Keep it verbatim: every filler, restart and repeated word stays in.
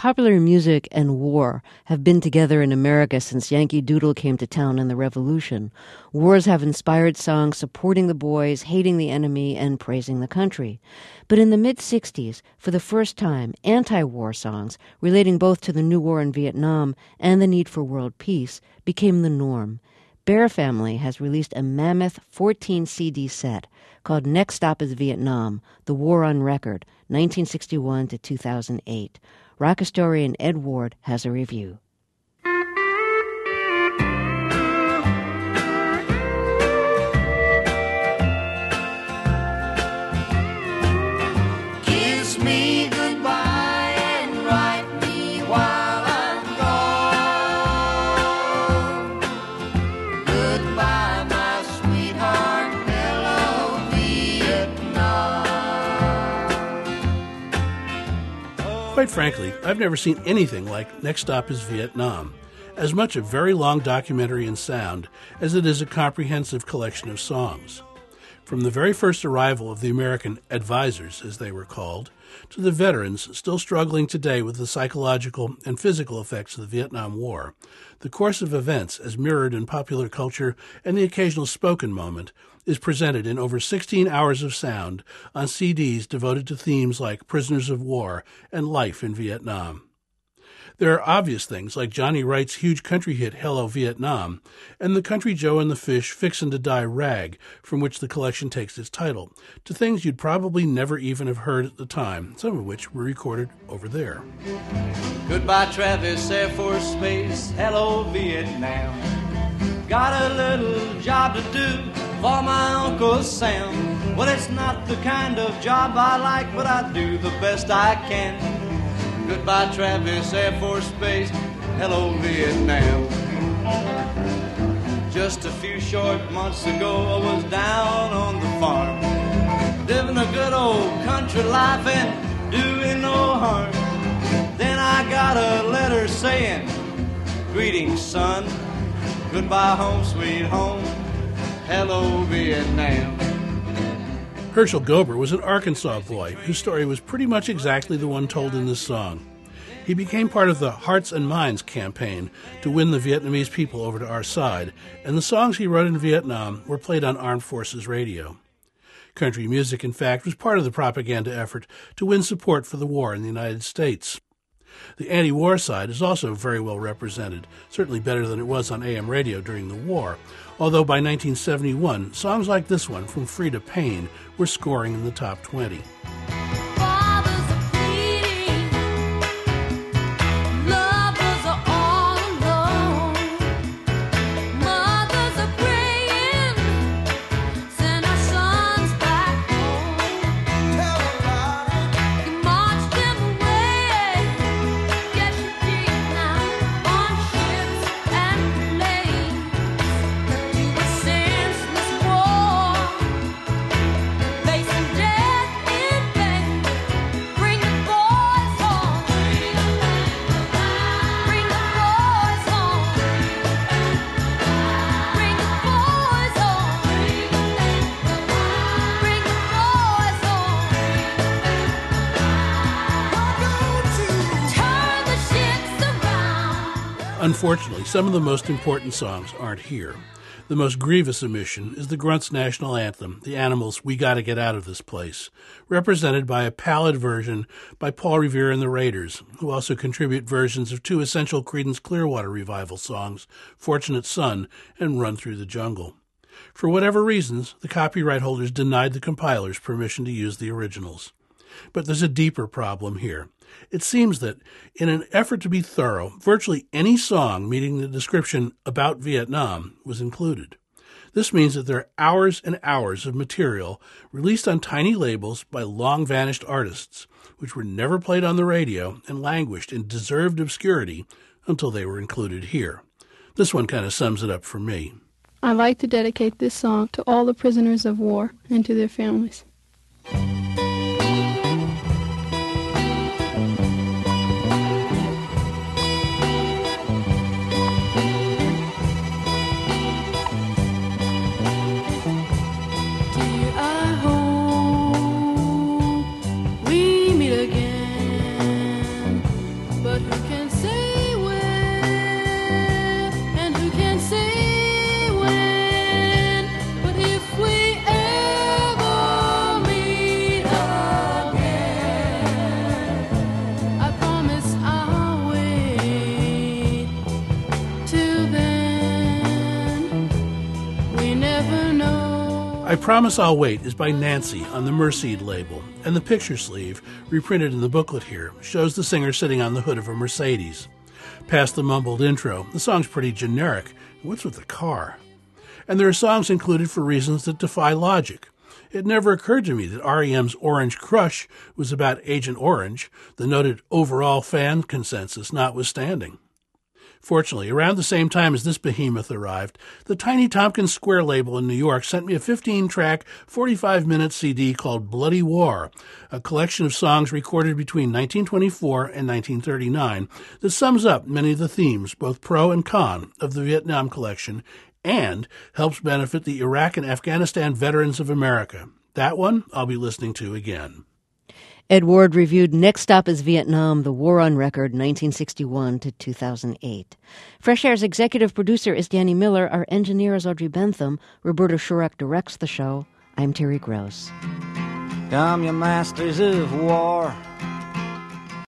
popular music and war have been together in America since Yankee Doodle came to town in the Revolution. Wars have inspired songs supporting the boys, hating the enemy, and praising the country. But in the mid-sixties, for the first time, anti-war songs, relating both to the new war in Vietnam and the need for world peace, became the norm. Bear Family has released a mammoth fourteen C D set called Next Stop is Vietnam, The War on Record, nineteen sixty-one to two thousand eight. Rock historian Ed Ward has a review. Kiss me goodbye and write me while I'm gone. Goodbye, my sweetheart, hello, Vietnam. Quite frankly, I've never seen anything like Next Stop is Vietnam, as much a very long documentary in sound as it is a comprehensive collection of songs. From the very first arrival of the American advisors, as they were called, to the veterans still struggling today with the psychological and physical effects of the Vietnam War, the course of events, as mirrored in popular culture and the occasional spoken moment, is presented in over sixteen hours of sound on C Ds devoted to themes like prisoners of war and life in Vietnam. There are obvious things like Johnny Wright's huge country hit Hello Vietnam and the Country Joe and the Fish Fixin' to Die Rag, from which the collection takes its title, to things you'd probably never even have heard at the time, some of which were recorded over there. Goodbye, Travis Air Force Base, hello, Vietnam. Got a little job to do for my Uncle Sam. Well, it's not the kind of job I like, but I do the best I can. Goodbye, Travis Air Force Base, hello, Vietnam. Just a few short months ago, I was down on the farm, living a good old country life and doing no harm. Then I got a letter saying, greetings, son. Goodbye, home, sweet home. Hello, Vietnam. Herschel Gober was an Arkansas boy whose story was pretty much exactly the one told in this song. He became part of the Hearts and Minds campaign to win the Vietnamese people over to our side, and the songs he wrote in Vietnam were played on Armed Forces radio. Country music, in fact, was part of the propaganda effort to win support for the war in the United States. The anti-war side is also very well represented, certainly better than it was on A M radio during the war, although by nineteen seventy-one, songs like this one from Freda Payne were scoring in the top twenty. Unfortunately, some of the most important songs aren't here. The most grievous omission is the Grunts' national anthem, The Animals' We Gotta Get Out of This Place, represented by a pallid version by Paul Revere and the Raiders, who also contribute versions of two essential Creedence Clearwater Revival songs, Fortunate Son and Run Through the Jungle. For whatever reasons, the copyright holders denied the compilers permission to use the originals. But there's a deeper problem here. It seems that, in an effort to be thorough, virtually any song meeting the description about Vietnam was included. This means that there are hours and hours of material released on tiny labels by long-vanished artists, which were never played on the radio and languished in deserved obscurity until they were included here. This one kind of sums it up for me. I'd like to dedicate this song to all the prisoners of war and to their families. But who can say where, and who can say when? But if we ever meet again, I promise I'll wait. Till then, we never know. I Promise I'll Wait is by Nancy on the Merseed label, and the picture sleeve, reprinted in the booklet here, shows the singer sitting on the hood of a Mercedes. Past the mumbled intro, the song's pretty generic. What's with the car? And there are songs included for reasons that defy logic. It never occurred to me that R E M's Orange Crush was about Agent Orange, the noted overall fan consensus notwithstanding. Fortunately, around the same time as this behemoth arrived, the Tiny Tompkins Square label in New York sent me a fifteen-track, forty-five minute C D called Bloody War, a collection of songs recorded between nineteen twenty-four and nineteen thirty-nine that sums up many of the themes, both pro and con, of the Vietnam collection and helps benefit the Iraq and Afghanistan veterans of America. That one I'll be listening to again. Ed Ward reviewed Next Stop is Vietnam, The War on Record, nineteen sixty-one to two thousand eight. Fresh Air's executive producer is Danny Miller. Our engineer is Audrey Bentham. Roberta Shurek directs the show. I'm Terry Gross. Come, you masters of war,